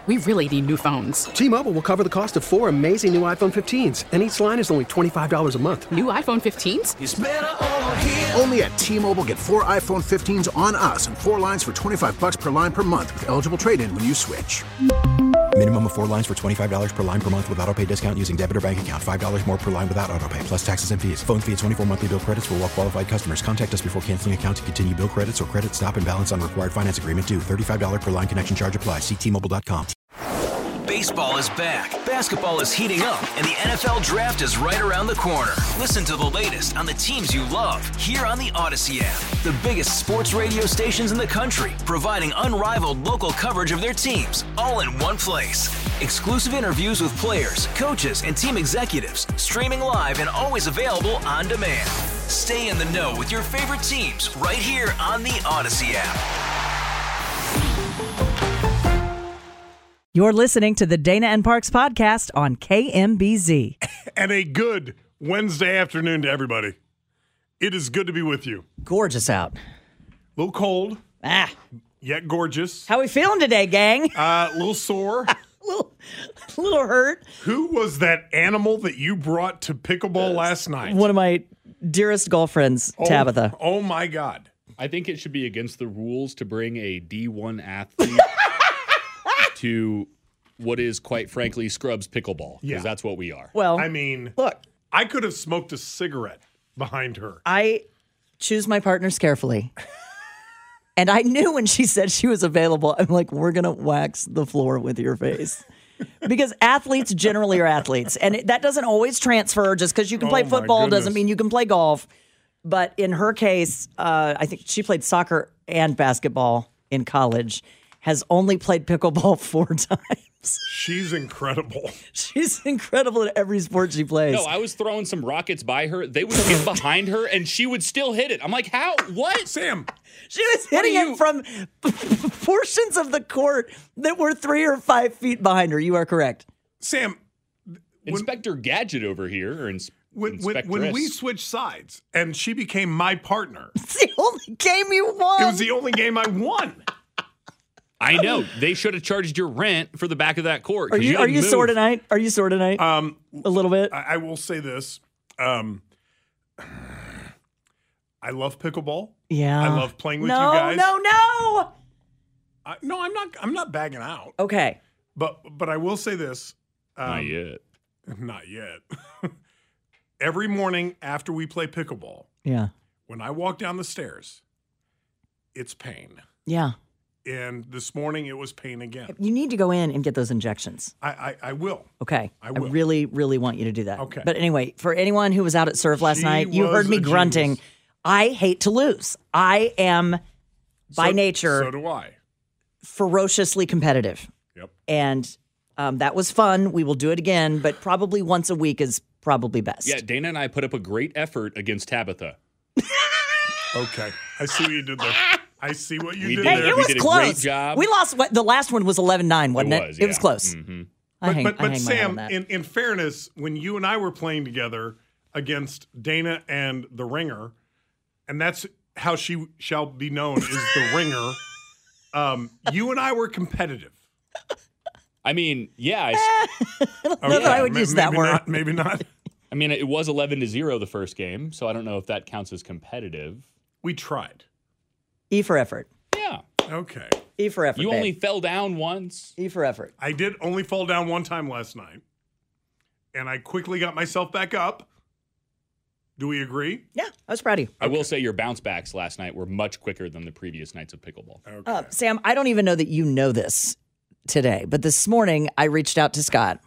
We really need new phones. T-Mobile will cover the cost of 4 amazing new iPhone 15s, and each line is only $25 a month. New iPhone 15s? It's better over here. Only at T-Mobile, get 4 iPhone 15s on us and 4 lines for $25 per line per month with eligible trade-in when you switch. Minimum of 4 lines for $25 per line per month with autopay discount using debit or bank account. $5 more per line without autopay, plus taxes and fees. Phone fee at 24 monthly bill credits for well-qualified customers. Contact us before canceling account to continue bill credits or credit stop and balance on required finance agreement due. $35 per line connection charge applies. See T-Mobile.com. Baseball is back, basketball is heating up, and the NFL Draft is right around the corner. Listen to the latest on the teams you love here on the Odyssey app. The biggest sports radio stations in the country, providing unrivaled local coverage of their teams, all in one place. Exclusive interviews with players, coaches, and team executives, streaming live and always available on demand. Stay in the know with your favorite teams right here on the Odyssey app. You're listening to the Dana and Parks podcast on KMBZ. And a good Wednesday afternoon to everybody. It is good to be with you. Gorgeous out. A little cold. Yet gorgeous. How we feeling today, gang? A little sore. a little hurt. Who was that animal that you brought to pickleball last night? One of my dearest girlfriends, Tabitha. Oh, my God. I think it should be against the rules to bring a D1 athlete to what is, quite frankly, Scrubs pickleball, because that's what we are. Well, I mean, look, I could have smoked a cigarette behind her. I choose my partners carefully. And I knew when she said she was available, I'm like, we're going to wax the floor with your face. Because athletes generally are athletes. And that doesn't always transfer. Just because you can play football doesn't mean you can play golf. But in her case, I think she played soccer and basketball in college, has only played pickleball 4 times. She's incredible. She's incredible at every sport she plays. No, I was throwing some rockets by her. They would get behind her, and she would still hit it. I'm like, how? What? Sam. She was hitting it from portions of the court that were 3 or 5 feet behind her. You are correct. Sam. Inspector Gadget over here, or when we switched sides and she became my partner. It's the only game you won. It was the only game I won. I know. They should have charged your rent for the back of that court. Are you sore tonight? Are you sore tonight? A little bit. I will say this. I love pickleball. Yeah. I love playing with you guys. No. No, I'm not bagging out. Okay. But I will say this. Not yet. Not yet. Every morning after we play pickleball, when I walk down the stairs, it's pain. Yeah. And this morning it was pain again. You need to go in and get those injections. I will. Okay. I will. I really, really want you to do that. Okay. But anyway, for anyone who was out at Serve last night, you heard me grunting. Genius. I hate to lose. I am, by nature, so do I, ferociously competitive. Yep. And that was fun. We will do it again, but probably once a week is probably best. Yeah, Dana and I put up a great effort against Tabitha. Okay. I see what you did there. I see what you did Hey, there. it was did a close. great job. We lost. The last one was 11-9, wasn't it? It was, It was yeah. close. Mm-hmm. I hang But my hat Sam, on that. in fairness, when you and I were playing together against Dana and the Ringer, and that's how she shall be known, is the Ringer, you and I were competitive. I mean, yeah. I don't know that I would use that word. Maybe not. I mean, it was 11-0 the first game, so I don't know if that counts as competitive. We tried. E for effort. Yeah. Okay. E for effort. You babe. only fell down once. E for effort. I did only fall down one time last night, and I quickly got myself back up. Do we agree? Yeah, I was proud of you. I will say your bounce backs last night were much quicker than the previous nights of pickleball. Okay. Sam, I don't even know that you know this today, but this morning I reached out to Scott.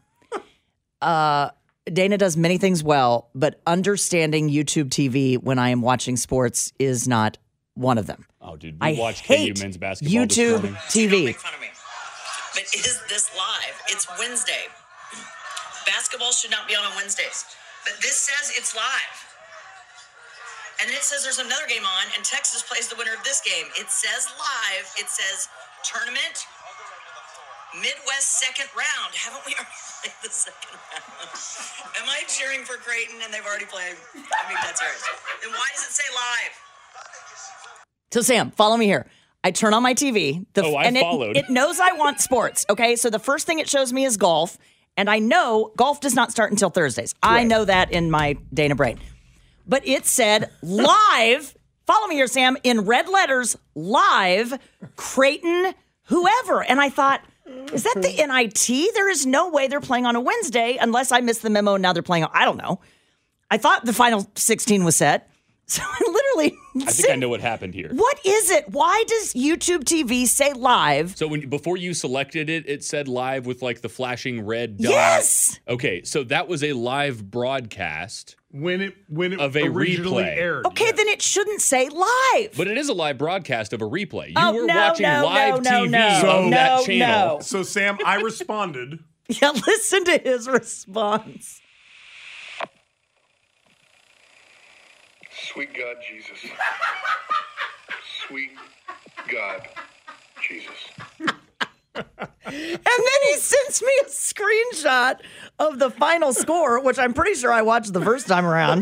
Dana does many things well, but understanding YouTube TV when I am watching sports is not one of them. Oh, dude, I we watched hate KU men's basketball YouTube this morning. TV. Don't make fun of me. But is this live? It's Wednesday. Basketball should not be on Wednesdays. But this says it's live. And then it says there's another game on, and Texas plays the winner of this game. It says live. It says tournament, Midwest second round. Haven't we already played the second round? Am I cheering for Creighton and they've already played? I mean, that's serious. Then why does it say live? So, Sam, follow me here. I turn on my TV. followed. It knows I want sports. Okay, so the first thing it shows me is golf, and I know golf does not start until Thursdays. I know that in my Dana brain. But it said live, follow me here, Sam, in red letters, live, Creighton, whoever. And I thought, is that the NIT? There is no way they're playing on a Wednesday unless I missed the memo and now they're playing on, I don't know. I thought the final 16 was set. So I literally I think I know what happened here. What is it? Why does YouTube TV say live? So before you selected it, it said live with like the flashing red dot. Yes. Okay, so that was a live broadcast when it of a originally replay. aired. Okay, then it shouldn't say live. But it is a live broadcast of a replay. You Oh, were no, watching no, live no, TV no, of that channel. no. So, Sam, I responded. Yeah, listen to his response. Sweet God, Jesus. Sweet God, Jesus. And then he sends me a screenshot of the final score, which I'm pretty sure I watched the first time around,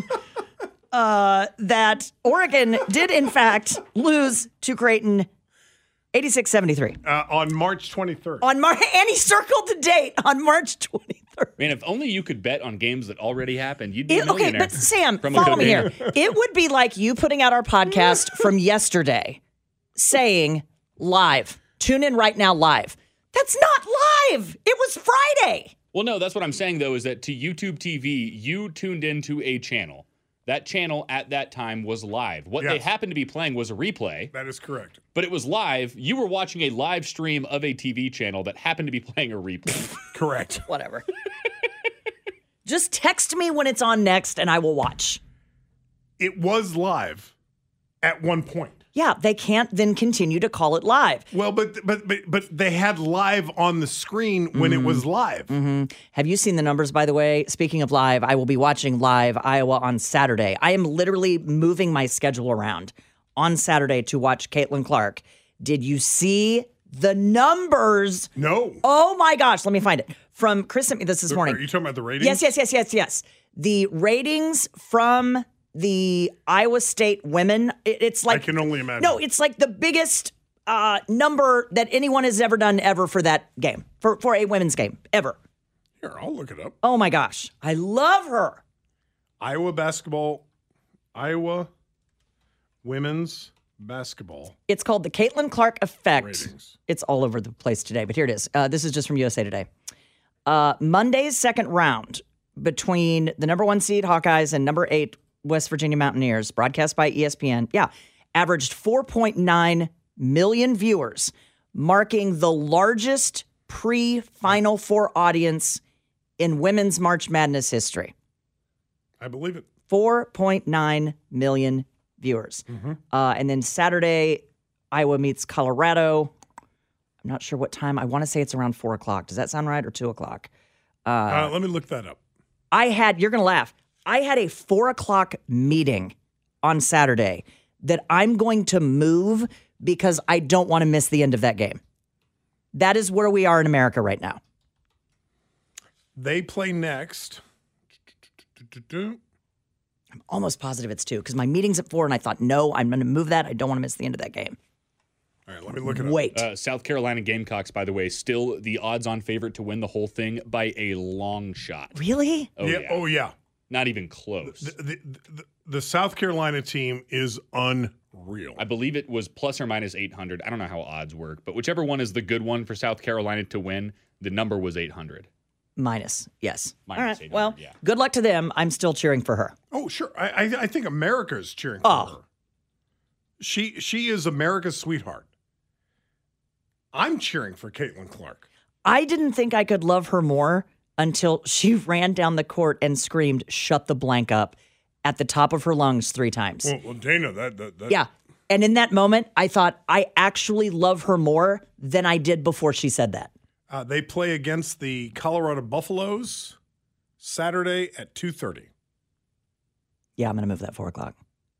that Oregon did, in fact, lose to Creighton 86-73. On March 23rd. And he circled the date on March 23rd. Man, if only you could bet on games that already happened, you'd be a Okay, millionaire. but Sam, from a follow me co-gamer. here. It would be like you putting out our podcast from yesterday saying live. Tune in right now live. That's not live. It was Friday. Well, no, that's what I'm saying, though, is that to YouTube TV, you tuned into a channel. That channel at that time was live. What they Yes. happened to be playing was a replay, That is correct. but it was live. You were watching a live stream of a TV channel that happened to be playing a replay. Correct. Whatever. Just text me when it's on next and I will watch. It was live at one point. Yeah, they can't then continue to call it live. Well, but they had live on the screen when it was live. Have you seen the numbers, by the way? Speaking of live, I will be watching live Iowa on Saturday. I am literally moving my schedule around on Saturday to watch Caitlin Clark. Did you see the numbers? No. Oh my gosh, let me find it. From Chris sent me this morning. Are you talking about the ratings? Yes. The ratings from the Iowa State women, it's like... I can only imagine. No, it's like the biggest number that anyone has ever done ever for that game, for a women's game, ever. Here, I'll look it up. Oh my gosh, I love her. Iowa women's basketball. It's called the Caitlin Clark Effect. Ratings. It's all over the place today, but here it is. This is just from USA Today. Monday's second round between the number 1 seed Hawkeyes and number 8 West Virginia Mountaineers, broadcast by ESPN, averaged 4.9 million viewers, marking the largest pre-Final Four audience in women's March Madness history. I believe it. 4.9 million viewers. And then Saturday, Iowa meets Colorado. I'm not sure what time. I want to say it's around 4 o'clock. Does that sound right? Or 2 o'clock? Let me look that up. You're going to laugh. I had a 4 o'clock meeting on Saturday that I'm going to move because I don't want to miss the end of that game. That is where we are in America right now. They play next. I'm almost positive it's 2 because my meeting's at 4 and I thought, no, I'm going to move that. I don't want to miss the end of that game. All right, let me look it up. Wait. South Carolina Gamecocks, by the way, still the odds-on favorite to win the whole thing by a long shot. Really? Oh, yeah. Not even close. The South Carolina team is unreal. I believe it was plus or minus 800. I don't know how odds work, but whichever one is the good one for South Carolina to win, the number was 800. Minus, yes. Minus All right. 800, Well, yeah. good luck to them. I'm still cheering for her. Oh, sure. I think America's cheering for her. She is America's sweetheart. I'm cheering for Caitlin Clark. I didn't think I could love her more until she ran down the court and screamed, "Shut the blank up," at the top of her lungs 3 times. Well, Dana, that Yeah. And in that moment, I thought, I actually love her more than I did before she said that. They play against the Colorado Buffaloes Saturday at 2:30. Yeah, I'm going to move that 4 o'clock.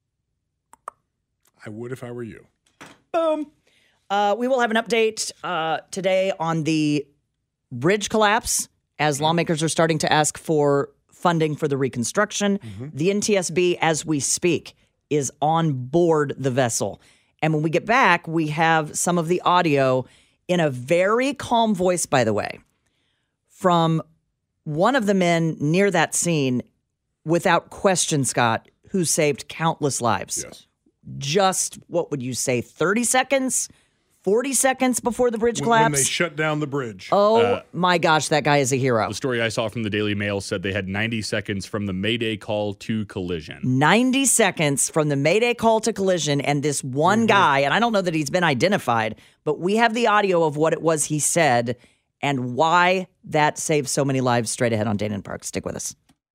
I would if I were you. Boom. We will have an update today on the bridge collapse as lawmakers are starting to ask for funding for the reconstruction. The NTSB, as we speak, is on board the vessel. And when we get back, we have some of the audio in a very calm voice, by the way, from one of the men near that scene, without question, Scott, who saved countless lives. Yes. Just, what would you say, 30 seconds, 40 seconds before the bridge collapsed? When they shut down the bridge. Oh, my gosh, that guy is a hero. The story I saw from the Daily Mail said they had 90 seconds from the Mayday call to collision. 90 seconds from the Mayday call to collision, and this one guy, and I don't know that he's been identified, but we have the audio of what it was he said and why that saved so many lives straight ahead on Dana and Park. Stick with us.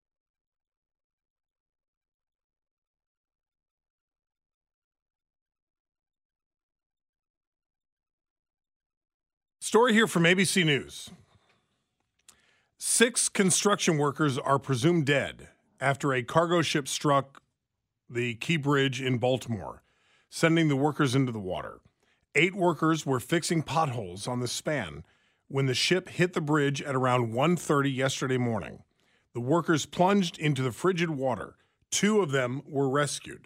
Story here from ABC News. 6 construction workers are presumed dead after a cargo ship struck the Key Bridge in Baltimore, sending the workers into the water. 8 workers were fixing potholes on the span when the ship hit the bridge at around 1:30 yesterday morning. The workers plunged into the frigid water. 2 of them were rescued.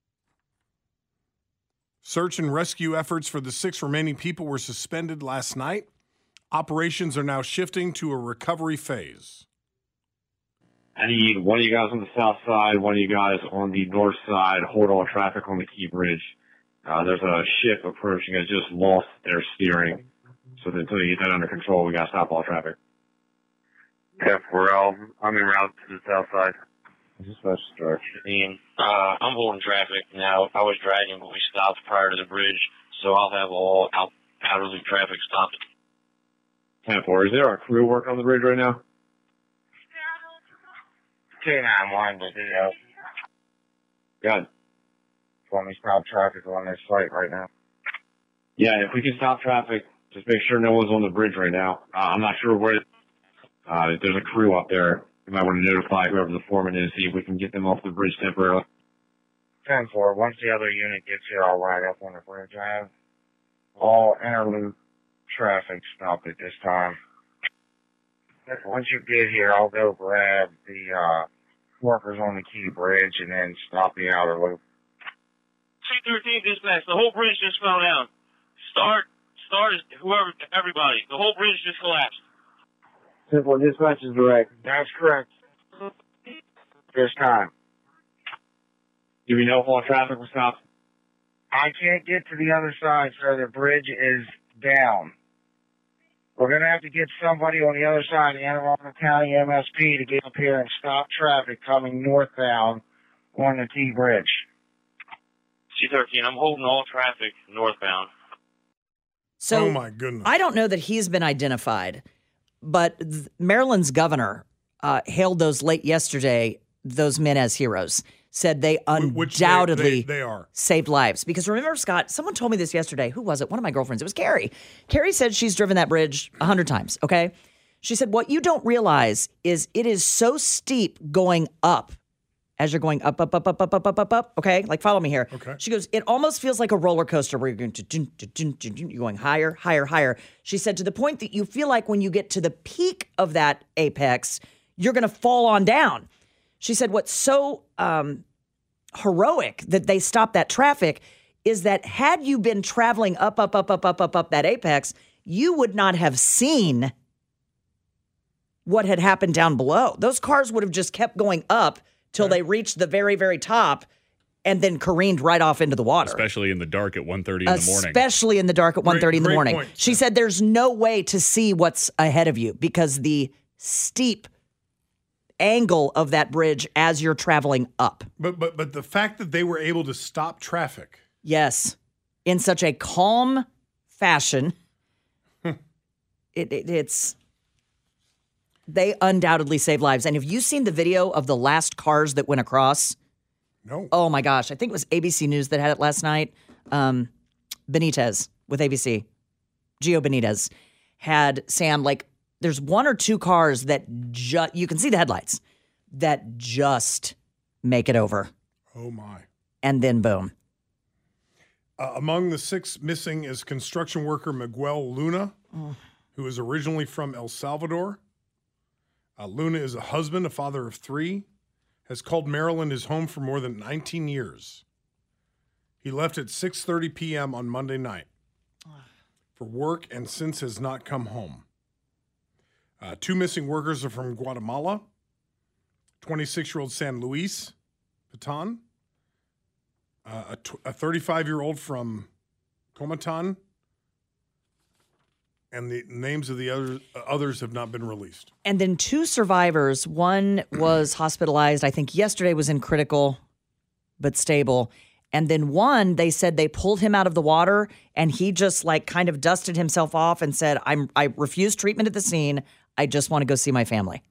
Search and rescue efforts for the 6 remaining people were suspended last night. Operations are now shifting to a recovery phase. I need one of you guys on the south side, one of you guys on the north side, hold all traffic on the Key Bridge. There's a ship approaching. It just lost their steering. So until you get that under control, we got to stop all traffic. Yeah, I'm en route to the south side. I'm holding traffic now. I was dragging, but we stopped prior to the bridge, so I'll have all outer loop traffic stopped. 10-4. Is there a crew working on the bridge right now? 291, but Good. want me to stop traffic on this site right now. Yeah, if we can stop traffic, just make sure no one's on the bridge right now. I'm not sure where. If there's a crew up there, you might want to notify whoever the foreman is, see if we can get them off the bridge temporarily. 10-4. Once the other unit gets here, I'll ride up on the bridge. I have all interloop traffic stopped at this time. Once you get here, I'll go grab the workers on the Key Bridge and then stop the outer loop. C-13 dispatch, the whole bridge just fell down. Start, everybody. The whole bridge just collapsed. Simple dispatch is direct. That's correct. This time. Do we know if all traffic was stopped? I can't get to the other side, so the bridge is down. We're going to have to get somebody on the other side, the Anne Arundel County MSP, to get up here and stop traffic coming northbound on the T Bridge. C-13, I'm holding all traffic northbound. So, oh my goodness. I don't know that he's been identified, but Maryland's governor hailed those late yesterday, those men as heroes, said they undoubtedly they are. Saved lives. Because remember, Scott, someone told me this yesterday. Who was it? One of my girlfriends. It was Carrie. Carrie said she's driven that bridge 100 times, okay? She said, what you don't realize is it is so steep going up as you're going up, okay? Like, follow me here. Okay. She goes, it almost feels like a roller coaster where you're going you're going higher, higher, higher. She said, to the point that you feel like when you get to the peak of that apex, you're going to fall on down. She said, what's so heroic that they stopped that traffic is that had you been traveling up that apex, you would not have seen what had happened down below. Those cars would have just kept going up till they reached the very, very top and then careened right off into the water. Especially in the dark at 1:30 in the morning. Especially in the dark at 1:30 in the morning. Point. She said there's no way to see what's ahead of you because the steep angle of that bridge as you're traveling up. But the fact that they were able to stop traffic. Yes. In such a calm fashion. It's they undoubtedly save lives. And have you seen the video of the last cars that went across? No. Oh my gosh. I think it was ABC News that had it last night. Benitez with ABC. Gio Benitez had Sam, like, there's 1 or 2 cars that you can see the headlights that just make it over. Oh my. And then boom. Among the 6 missing is construction worker Miguel Luna, who is originally from El Salvador. Luna is a husband, a father of 3, has called Maryland his home for more than 19 years. He left at 6:30 p.m. on Monday night for work and since has not come home. 2 missing workers are from Guatemala, 26-year-old San Luis Potosi, a 35-year-old from Comitán, and the names of the others have not been released. And then 2 survivors. One was hospitalized, I think yesterday, was in critical but stable. And then one, they said they pulled him out of the water and he just like kind of dusted himself off and said, I refuse treatment at the scene. I just want to go see my family.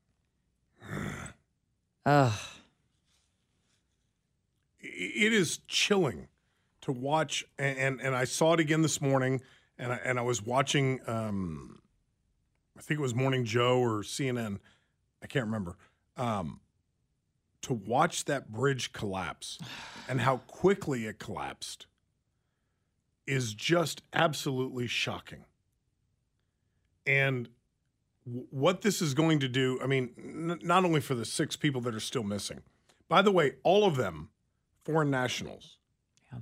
It is chilling to watch. And I saw it again this morning. And I was watching, I think it was Morning Joe or CNN. I can't remember. To watch that bridge collapse and how quickly it collapsed is just absolutely shocking. And what this is going to do, I mean, not only for the 6 people that are still missing. By the way, all of them foreign nationals. Yeah.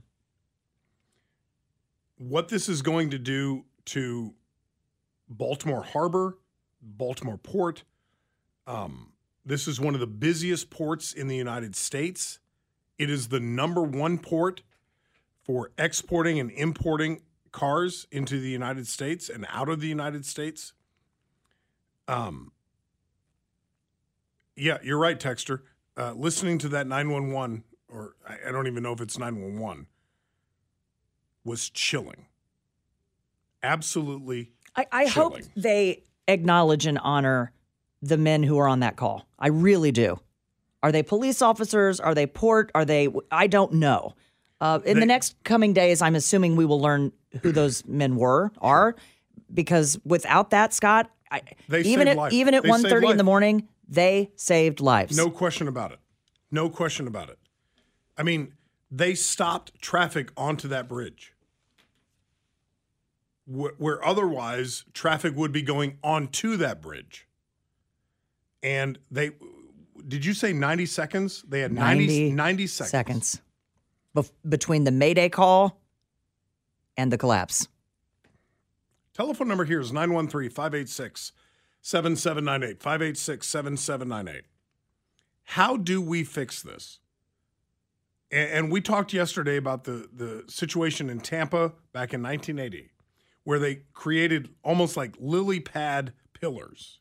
What this is going to do to Baltimore Harbor, Baltimore Port, this is one of the busiest ports in the United States. It is the number 1 port for exporting and importing cars into the United States and out of the United States. Yeah, you're right, Texter. Listening to that 911, or I don't even know if it's 911, was chilling. Absolutely I hope they acknowledge and honor the men who are on that call. I really do. Are they police officers? Are they port? Are they? I don't know. In the next coming days, I'm assuming we will learn who those men are, because without that, Scott, even at 1:30 in the morning, they saved lives. No question about it. No question about it. I mean, they stopped traffic onto that bridge, where otherwise traffic would be going onto that bridge. And did you say 90 seconds? They had 90 seconds. Between the Mayday call and the collapse. Telephone number here is 913-586-7798, 586-7798. How do we fix this? And we talked yesterday about the situation in Tampa back in 1980, where they created almost like lily pad pillars.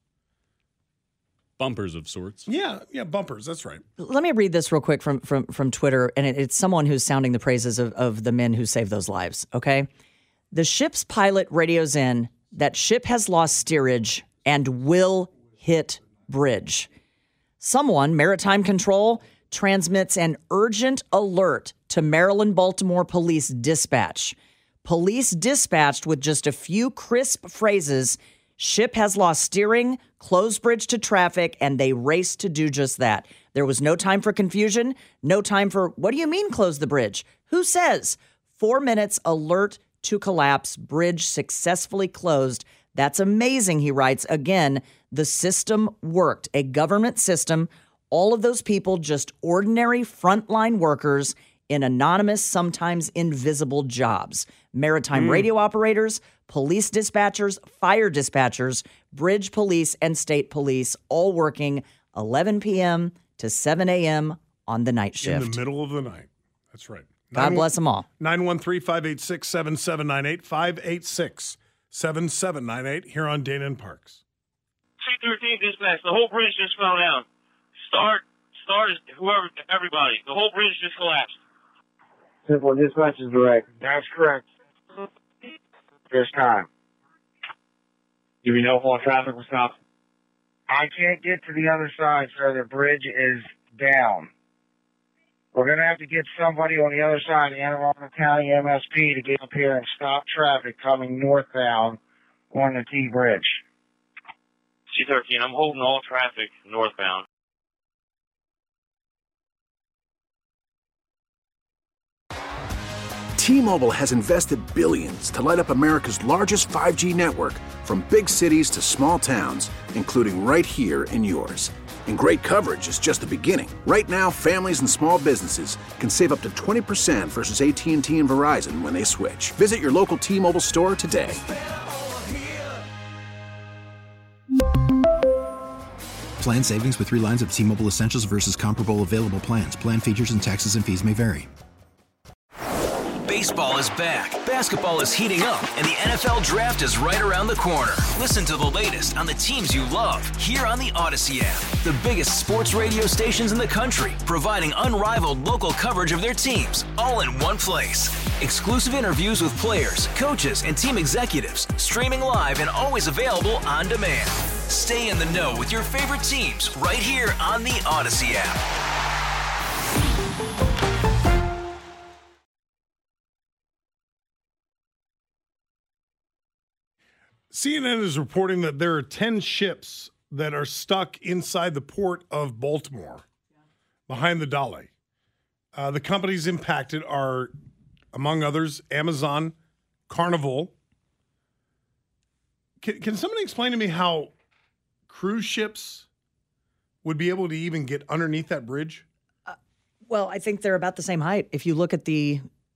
Bumpers of sorts. Yeah, bumpers. That's right. Let me read this real quick from Twitter, and it's someone who's sounding the praises of the men who saved those lives, okay? The ship's pilot radios in that ship has lost steerage and will hit bridge. Someone, Maritime Control, transmits an urgent alert to Maryland-Baltimore Police Dispatch. Police dispatched with just a few crisp phrases: ship has lost steering, close bridge to traffic, and they raced to do just that. There was no time for confusion, no time for, what do you mean close the bridge? Who says? 4 minutes, alert to collapse, bridge successfully closed. That's amazing, he writes. Again, the system worked. A government system, all of those people just ordinary frontline workers in anonymous, sometimes invisible jobs. Maritime radio operators, police dispatchers, fire dispatchers, bridge police, and state police, all working 11 p.m. to 7 a.m. on the night shift. In the middle of the night. That's right. God bless them all. 913-586-7798, 586-7798 here on Dana and Parks. C-13 dispatch, the whole bridge just fell down. Start is everybody. The whole bridge just collapsed. Simple dispatch is direct. That's correct. This time. Do we know if all traffic was stopped? I can't get to the other side, sir. The bridge is down. We're going to have to get somebody on the other side, the Anne Arundel County MSP, to get up here and stop traffic coming northbound on the T Bridge. C-13, I'm holding all traffic northbound. T-Mobile has invested billions to light up America's largest 5G network, from big cities to small towns, including right here in yours. And great coverage is just the beginning. Right now, families and small businesses can save up to 20% versus AT&T and Verizon when they switch. Visit your local T-Mobile store today. Plan savings with 3 lines of T-Mobile Essentials versus comparable available plans. Plan features and taxes and fees may vary. Baseball is back, basketball is heating up, and the NFL Draft is right around the corner. Listen to the latest on the teams you love here on the Odyssey app. The biggest sports radio stations in the country, providing unrivaled local coverage of their teams, all in one place. Exclusive interviews with players, coaches, and team executives, streaming live and always available on demand. Stay in the know with your favorite teams right here on the Odyssey app. CNN is reporting that there are 10 ships that are stuck inside the port of Baltimore, behind the Dali. The companies impacted are, among others, Amazon, Carnival. Can somebody explain to me how cruise ships would be able to even get underneath that bridge? Well, I think they're about the same height. If you look at the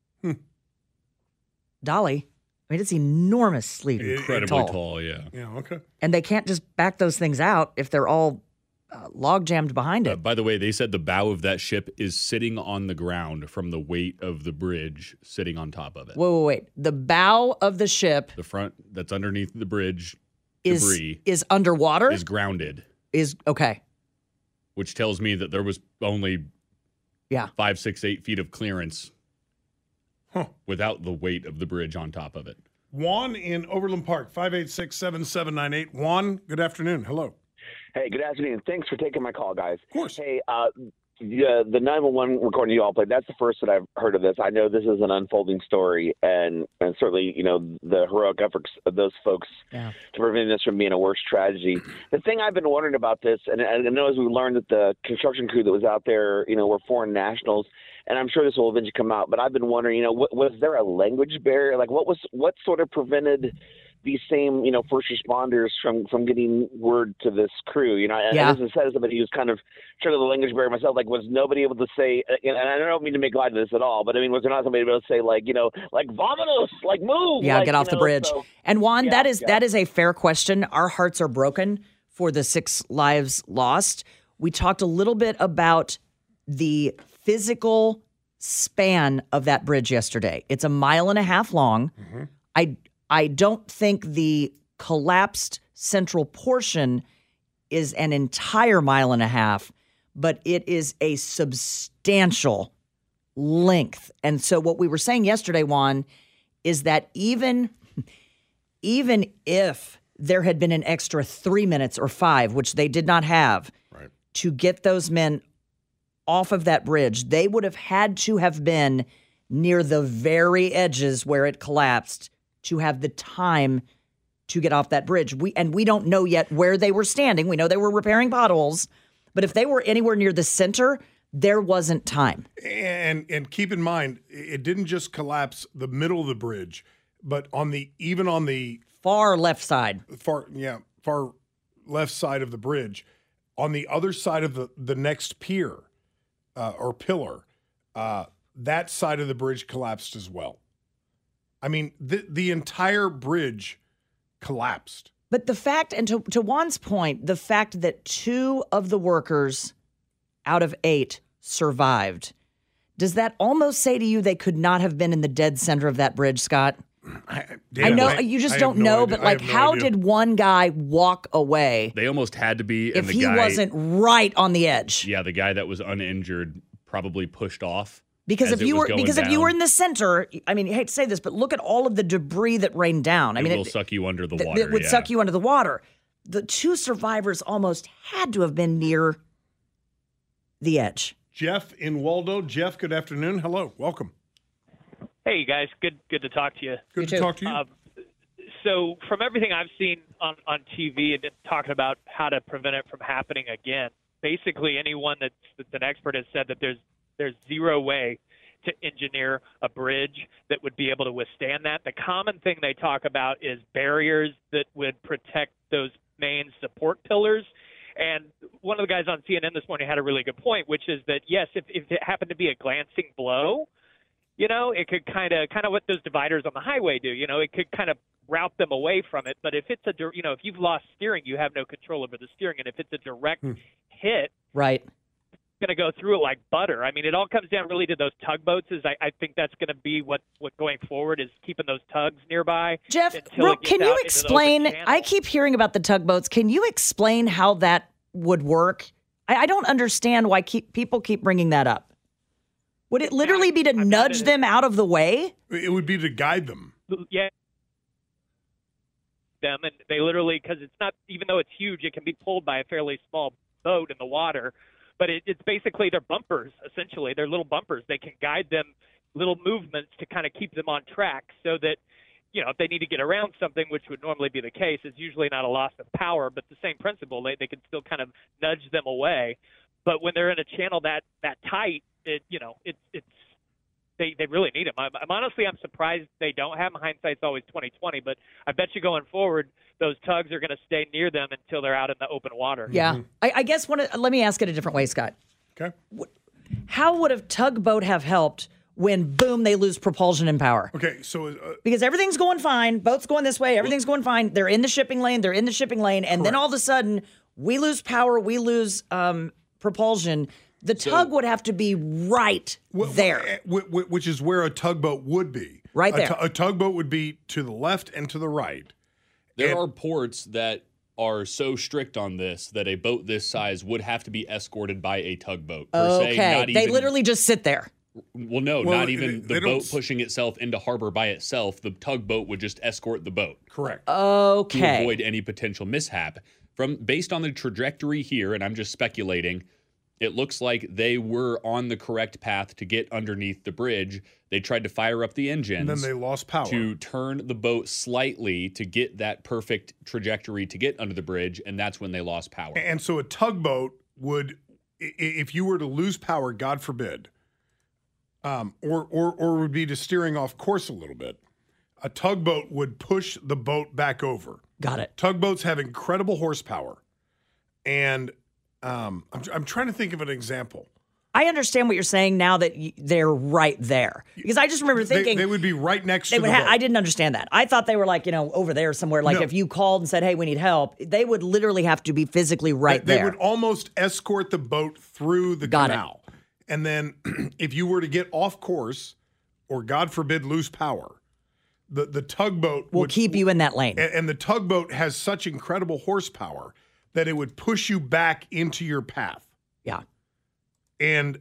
Dali, I mean, it's enormously incredibly tall. Yeah, okay. And they can't just back those things out if they're all log jammed behind it. By the way, they said the bow of that ship is sitting on the ground from the weight of the bridge sitting on top of it. Wait. The bow of the ship, the front that's underneath the bridge, debris is underwater? Is grounded. Is okay. Which tells me that there was only 5, 6, 8 feet of clearance without the weight of the bridge on top of it. Juan in Overland Park, 586-7798. Juan, good afternoon. Hello. Hey, good afternoon. Thanks for taking my call, guys. Of course. Hey, the 911 recording you all played, that's the first that I've heard of this. I know this is an unfolding story, and certainly, the heroic efforts of those folks to prevent this from being a worse tragedy. The thing I've been wondering about this, and I know as we learned that the construction crew that was out there, were foreign nationals, and I'm sure this will eventually come out, but I've been wondering, was there a language barrier? Like, what sort of prevented these same, first responders from getting word to this crew? And as I said, as somebody who's kind of sure of the language barrier myself, like, was nobody able to say, and I don't mean to make light of this at all, but I mean, was there not somebody able to say, like, like, vamonos, like, move? Yeah, like, get off the bridge. So, and Juan, that is a fair question. Our hearts are broken for the 6 lives lost. We talked a little bit about the physical span of that bridge yesterday. It's 1.5 miles long. Mm-hmm. I don't think the collapsed central portion is an entire 1.5 miles, but it is a substantial length. And so what we were saying yesterday, Juan, is that even if there had been an extra 3 minutes or 5, which they did not have, to get those men off of that bridge, they would have had to have been near the very edges where it collapsed to have the time to get off that bridge. We don't know yet where they were standing. We know they were repairing potholes, but if they were anywhere near the center, there wasn't time. And keep in mind, it didn't just collapse the middle of the bridge, but on the far left side. Far left side of the bridge, on the other side of the next pier or pillar, that side of the bridge collapsed as well. I mean, the entire bridge collapsed. But the fact, and to Juan's point, the fact that 2 of the workers out of 8 survived, does that almost say to you they could not have been in the dead center of that bridge, Scott? I know you just don't know, but like, how did one guy walk away? They almost had to be. If he wasn't right on the edge. Yeah, the guy that was uninjured probably pushed off. Because if you were in the center, I mean, I hate to say this, but look at all of the debris that rained down. It will suck you under the water. It would suck you under the water. The 2 survivors almost had to have been near the edge. Jeff in Waldo. Jeff, good afternoon. Hello. Welcome. Hey, guys. Good to talk to you. Good to talk to you. So from everything I've seen on TV and talking about how to prevent it from happening again, basically anyone that's an expert has said that there's zero way to engineer a bridge that would be able to withstand that. The common thing they talk about is barriers that would protect those main support pillars. And one of the guys on CNN this morning had a really good point, which is that, yes, if it happened to be a glancing blow, it could kind of what those dividers on the highway do. It could kind of route them away from it. But if it's if you've lost steering, you have no control over the steering. And if it's a direct hit, right, it's going to go through it like butter. I mean, it all comes down really to those tugboats. I think that's going to be what going forward is, keeping those tugs nearby. Jeff, can you explain? I keep hearing about the tugboats. Can you explain how that would work? I don't understand why people keep bringing that up. Would it literally be to nudge them out of the way? It would be to guide them. Yeah. Them, and they literally, because it's not, even though it's huge, it can be pulled by a fairly small boat in the water. But it's basically their bumpers, essentially. They're little bumpers. They can guide them, little movements to kind of keep them on track so that, if they need to get around something, which would normally be the case, it's usually not a loss of power, but the same principle. They can still kind of nudge them away. But when they're in a channel that tight, they really need them. I'm surprised they don't have them. Hindsight's always 20/20, but I bet you going forward, those tugs are going to stay near them until they're out in the open water. Yeah. I guess let me ask it a different way, Scott. Okay. How would a tugboat have helped when, boom, they lose propulsion and power? Okay, so... because everything's going fine. Boat's going this way. Everything's going fine. They're in the shipping lane. And then all of a sudden, we lose power. We lose propulsion. The tug would have to be right there. Which is where a tugboat would be. Right there. A tugboat would be to the left and to the right. There are ports that are so strict on this that a boat this size would have to be escorted by a tugboat. Okay. They literally just sit there. Well, no, not even the boat pushing itself into harbor by itself. The tugboat would just escort the boat. Correct. Okay. To avoid any potential mishap. Based on the trajectory here, and I'm just speculating, it looks like they were on the correct path to get underneath the bridge. They tried to fire up the engines. And then they lost power. To turn the boat slightly to get that perfect trajectory to get under the bridge, and that's when they lost power. And so a tugboat would, if you were to lose power, God forbid, or would be to steering off course a little bit, a tugboat would push the boat back over. Got it. Tugboats have incredible horsepower. And I'm trying to think of an example. I understand what you're saying now that they're right there. Because I just remember thinking... They would be right next to the boat. I didn't understand that. I thought they were over there somewhere. Like if you called and said, hey, we need help, they would literally have to be physically there. They would almost escort the boat through the canal. And then if you were to get off course or, God forbid, lose power, the tugboat will keep you in that lane. And the tugboat has such incredible horsepower that it would push you back into your path. Yeah. And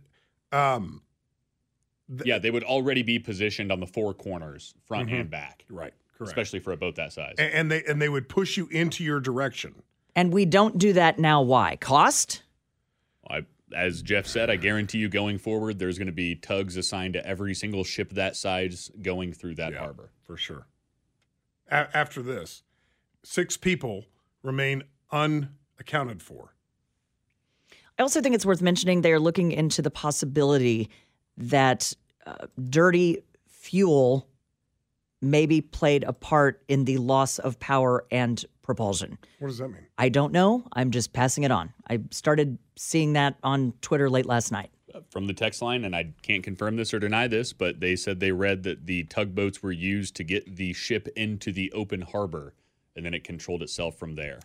they would already be positioned on the four corners, front and back. Right, correct. Especially for a boat that size. And they would push you into your direction. And we don't do that now. Why? Cost? As Jeff said, I guarantee you going forward, there's going to be tugs assigned to every single ship that size going through that harbor. For sure. After this, 6 people remain unaccounted for. I also think it's worth mentioning they're looking into the possibility that dirty fuel maybe played a part in the loss of power and propulsion. What does that mean? I don't know. I'm just passing it on. I started seeing that on Twitter late last night. From the text line, and I can't confirm this or deny this, but they said they read that the tugboats were used to get the ship into the open harbor, and then it controlled itself from there.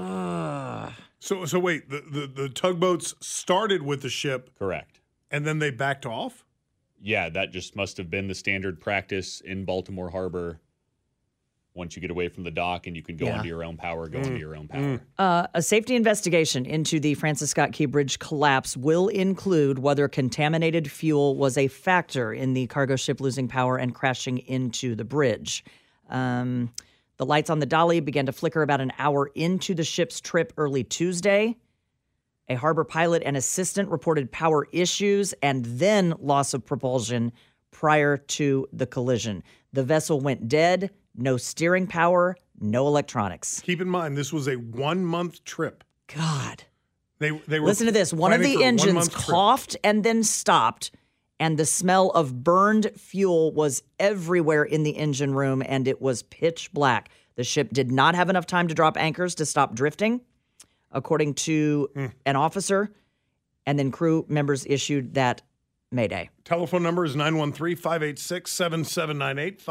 So wait, the tugboats started with the ship. Correct. And then they backed off? Yeah, that just must have been the standard practice in Baltimore Harbor. Once you get away from the dock and you can go into your own power, go into your own power. A safety investigation into the Francis Scott Key Bridge collapse will include whether contaminated fuel was a factor in the cargo ship losing power and crashing into the bridge. The lights on the Dolly began to flicker about an hour into the ship's trip early Tuesday. A harbor pilot and assistant reported power issues and then loss of propulsion prior to the collision. The vessel went dead. No steering power, no electronics. Keep in mind, this was a 1-month trip. God. They were Listen to this. One of the engines coughed and then stopped, and the smell of burned fuel was everywhere in the engine room, and it was pitch black. The ship did not have enough time to drop anchors to stop drifting, according to an officer, and then crew members issued that mayday. Telephone number is 913-586-7798,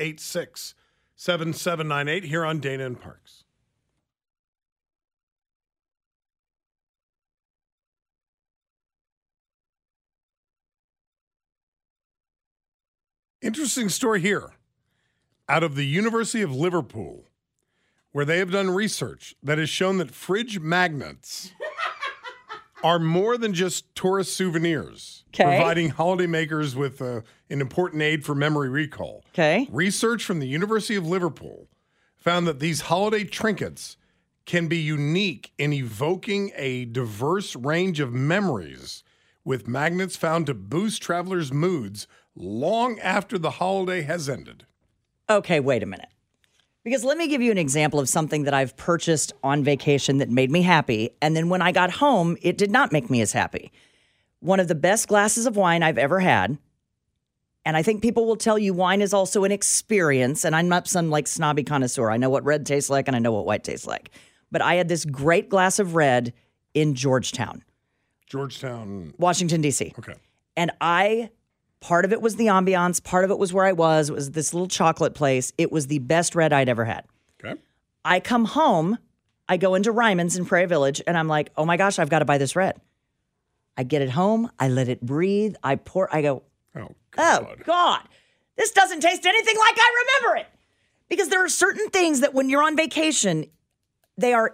586-7798 here on Dana and Parks. Interesting story here out of the University of Liverpool, where they have done research that has shown that fridge magnets are more than just tourist souvenirs, providing holidaymakers with an important aid for memory recall. Okay. Research from the University of Liverpool found that these holiday trinkets can be unique in evoking a diverse range of memories, with magnets found to boost travelers' moods long after the holiday has ended. Okay, wait a minute. Because let me give you an example of something that I've purchased on vacation that made me happy, and then when I got home, it did not make me as happy. One of the best glasses of wine I've ever had, and I think people will tell you wine is also an experience, and I'm not some like snobby connoisseur. I know what red tastes like, and I know what white tastes like. But I had this great glass of red in Georgetown. Washington, D.C. Okay. And part of it was the ambiance. Part of it was where I was. It was this little chocolate place. It was the best red I'd ever had. Okay. I come home. I go into Ryman's in Prairie Village, and I'm like, oh, my gosh, I've got to buy this red. I get it home. I let it breathe. I go, oh, God. This doesn't taste anything like I remember it. Because there are certain things that when you're on vacation, they are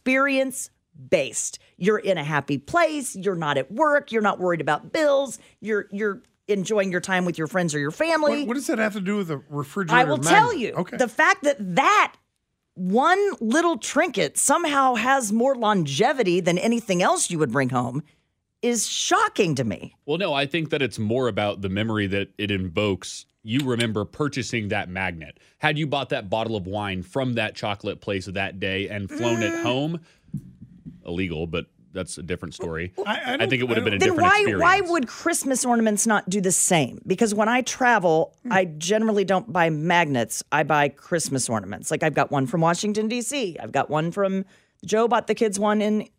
experience-based. You're in a happy place. You're not at work. You're not worried about bills. You're enjoying your time with your friends or your family. What does that have to do with a refrigerator? I will tell you. Okay. The fact that one little trinket somehow has more longevity than anything else you would bring home is shocking to me. Well, no, I think that it's more about the memory that it invokes. You remember purchasing that magnet. Had you bought that bottle of wine from that chocolate place that day and flown it home, illegal, but that's a different story. I think it would have been a different experience. Why would Christmas ornaments not do the same? Because when I travel, I generally don't buy magnets. I buy Christmas ornaments. Like I've got one from Washington, D.C. I've got one from, Joe bought the kids one in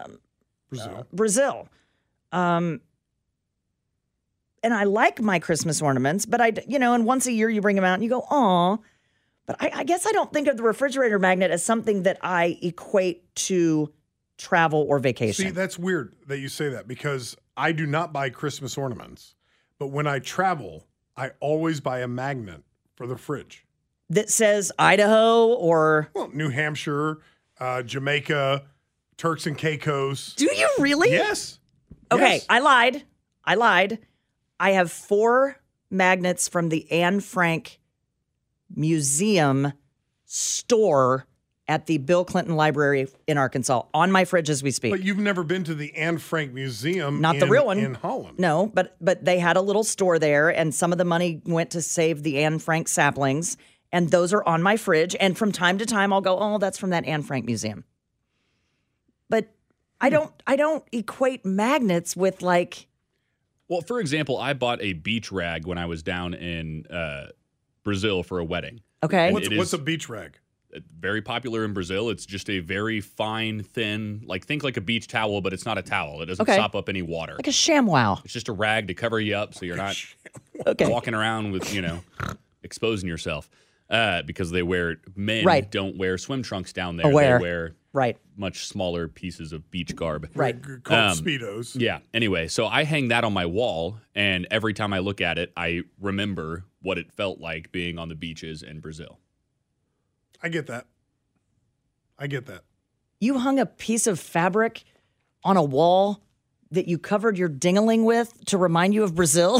Brazil. And I like my Christmas ornaments, but and once a year you bring them out and you go, aw. But I guess I don't think of the refrigerator magnet as something that I equate to travel or vacation. See, that's weird that you say that because I do not buy Christmas ornaments. But when I travel, I always buy a magnet for the fridge. That says Idaho or... Well, New Hampshire, Jamaica, Turks and Caicos. Do you really? Yes. Okay, yes. I lied. I have 4 magnets from the Anne Frank Museum store at the Bill Clinton Library in Arkansas on my fridge as we speak. But you've never been to the Anne Frank Museum Not the real one. In Holland. No, but they had a little store there, and some of the money went to save the Anne Frank saplings, and those are on my fridge. And from time to time, I'll go, oh, that's from that Anne Frank Museum. But I don't equate magnets with like... Well, for example, I bought a beach rag when I was down in Brazil for a wedding. Okay. What's a beach rag? Very popular in Brazil. It's just a very fine, thin, think like a beach towel, but it's not a towel. It doesn't sop up any water. Like a ShamWow. It's just a rag to cover you up so you're not walking around with, exposing yourself. Because men don't wear swim trunks down there. Aware. They wear much smaller pieces of beach garb. Right. Called Speedos. Yeah. Anyway, so I hang that on my wall, and every time I look at it, I remember what it felt like being on the beaches in Brazil. I get that. You hung a piece of fabric on a wall that you covered your ding-a-ling with to remind you of Brazil?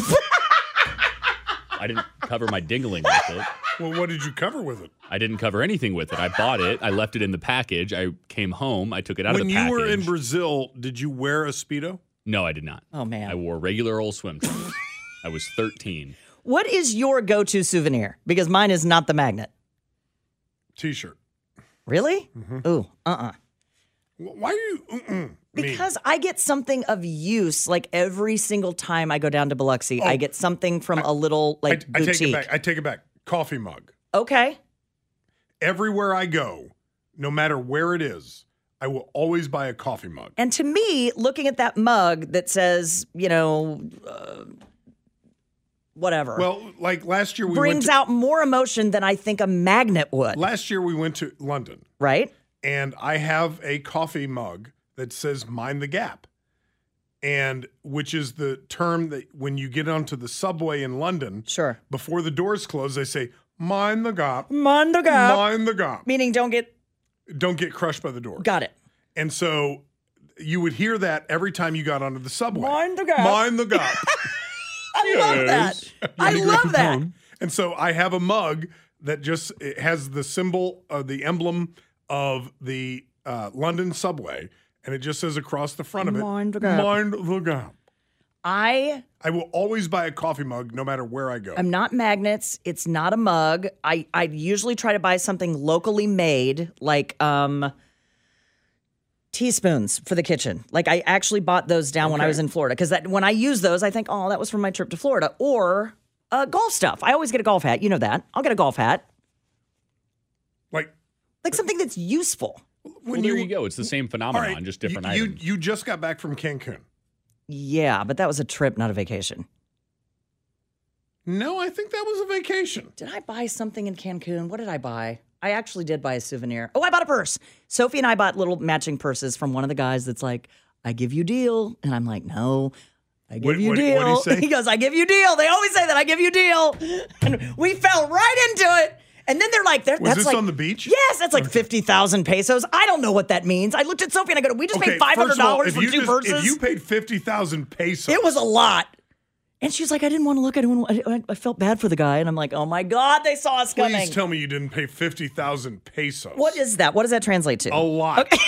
I didn't cover my ding-a-ling with it. Well, what did you cover with it? I didn't cover anything with it. I bought it. I left it in the package. I came home. I took it out of the package. When you were in Brazil, did you wear a Speedo? No, I did not. Oh, man. I wore regular old swim trunks. I was 13. What is your go-to souvenir? Because mine is not the magnet. T-shirt. Really? Mm-hmm. Ooh, Why are you? Because I get something of use like every single time I go down to Biloxi. I get something from a little like boutique. I take it back. Coffee mug. Okay. Everywhere I go, no matter where it is, I will always buy a coffee mug. And to me, looking at that mug that says, whatever. Well, like last year we brings out more emotion than I think a magnet would. Last year we went to London. Right. And I have a coffee mug that says "Mind the Gap," and which is the term that when you get onto the subway in London, sure, before the doors close, they say "Mind the Gap, mind the gap," mind the gap, meaning don't get crushed by the doors. Got it. And so you would hear that every time you got onto the subway. Mind the gap, mind the gap. I love that. I love that. And so I have a mug that just it has the symbol, the emblem of the London subway. And it just says across the front of it, mind the gap. Mind the gap. I will always buy a coffee mug no matter where I go. I'm not magnets. It's not a mug. I usually try to buy something locally made, like teaspoons for the kitchen. Like I actually bought those down when I was in Florida because when I use those, I think, oh, that was from my trip to Florida. Or golf stuff. I always get a golf hat. You know that. I'll get a golf hat. Like something that's useful. Well, there you go. It's the same phenomenon, just different items. You just got back from Cancun. Yeah, but that was a trip, not a vacation. No, I think that was a vacation. Did I buy something in Cancun? What did I buy? I actually did buy a souvenir. Oh, I bought a purse. Sophie and I bought little matching purses from one of the guys that's like, I give you deal. And I'm like, no, I give you deal. What did he say? He goes, I give you deal. They always say that, I give you deal. And we fell right into it. And then they're like, was that's this like, on the beach? Yes, that's like 50,000 pesos. I don't know what that means. I looked at Sophie and I go, we just paid $500 for two purses. If you paid 50,000 pesos. It was a lot. And she's like, I didn't want to look. I felt bad for the guy. And I'm like, oh my God, they saw us coming. Please tell me you didn't pay 50,000 pesos. What is that? What does that translate to? A lot. Okay.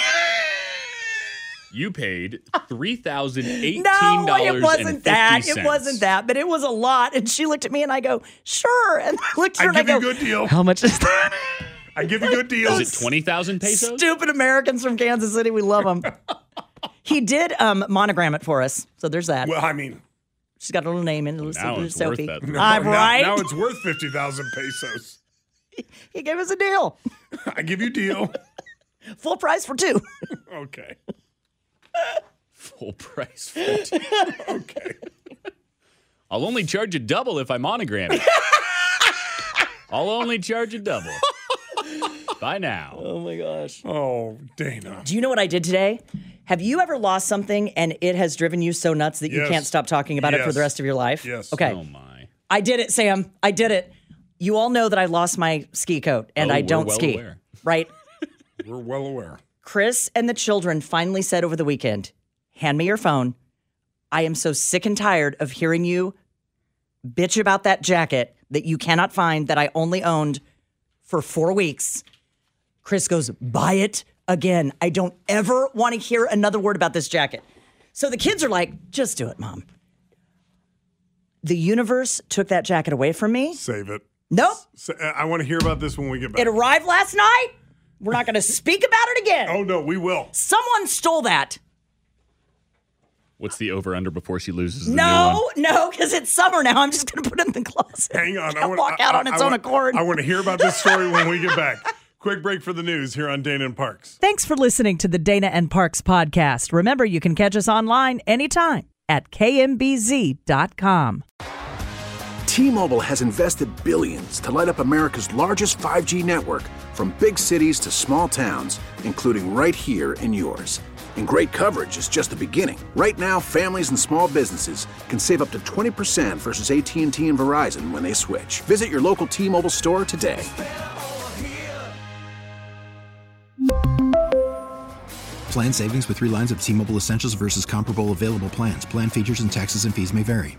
You paid $3,018. No, it wasn't that. It wasn't that, but it was a lot. And she looked at me and I go, sure. And I looked at her and I go, give you a good deal. How much is that? I give you a good deal. Is it 20,000 pesos? Stupid Americans from Kansas City. We love them. He did monogram it for us. So there's that. Well, I mean, she's got a little name in it. Now it's Sophie. worth that. Right? Now it's worth 50,000 pesos. He gave us a deal. I give you a deal. Full price for two. Okay. Full price for two. Okay. I'll only charge you double if I monogram it. I'll only charge you double. Bye now. Oh my gosh. Oh, Dana. Do you know what I did today? Have you ever lost something and it has driven you so nuts that you can't stop talking about it for the rest of your life? Yes. Okay. Oh my. I did it, Sam. I did it. You all know that I lost my ski coat and I don't ski. Aware. Right? We're well aware. Chris and the children finally said over the weekend, hand me your phone. I am so sick and tired of hearing you bitch about that jacket that you cannot find that I only owned for 4 weeks. Chris goes, buy it again. I don't ever want to hear another word about this jacket. So the kids are like, just do it, Mom. The universe took that jacket away from me. Save it. Nope. I want to hear about this when we get back. It arrived last night. We're not going to speak about it again. Oh, no, we will. Someone stole that. What's the over-under before she loses the new No, because it's summer now. I'm just going to put it in the closet. Hang on. It'll walk out on its own accord. I want to hear about this story when we get back. Quick break for the news here on Dana and Parks. Thanks for listening to the Dana and Parks podcast. Remember, you can catch us online anytime at kmbz.com. T-Mobile has invested billions to light up America's largest 5G network, from big cities to small towns, including right here in yours. And great coverage is just the beginning. Right now, families and small businesses can save up to 20% versus AT&T and Verizon when they switch. Visit your local T-Mobile store today. Plan savings with 3 lines of T-Mobile Essentials versus comparable available plans. Plan features and taxes and fees may vary.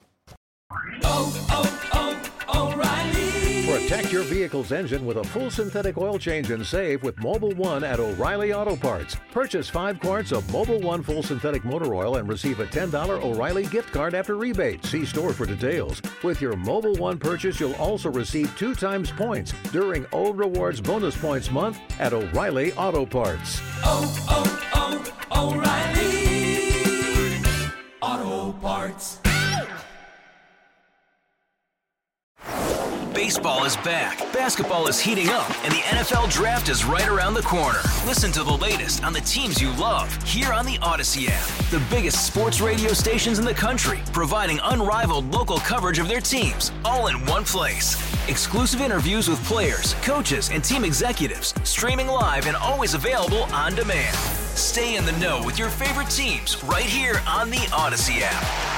Protect your vehicle's engine with a full synthetic oil change and save with Mobil 1 at O'Reilly Auto Parts. Purchase 5 quarts of Mobil 1 full synthetic motor oil and receive a $10 O'Reilly gift card after rebate. See store for details. With your Mobil 1 purchase, you'll also receive 2 times points during O Rewards Bonus Points Month at O'Reilly Auto Parts. O'Reilly. Baseball is back, basketball is heating up, and the NFL Draft is right around the corner. Listen to the latest on the teams you love here on the Odyssey app. The biggest sports radio stations in the country, providing unrivaled local coverage of their teams, all in one place. Exclusive interviews with players, coaches, and team executives, streaming live and always available on demand. Stay in the know with your favorite teams right here on the Odyssey app.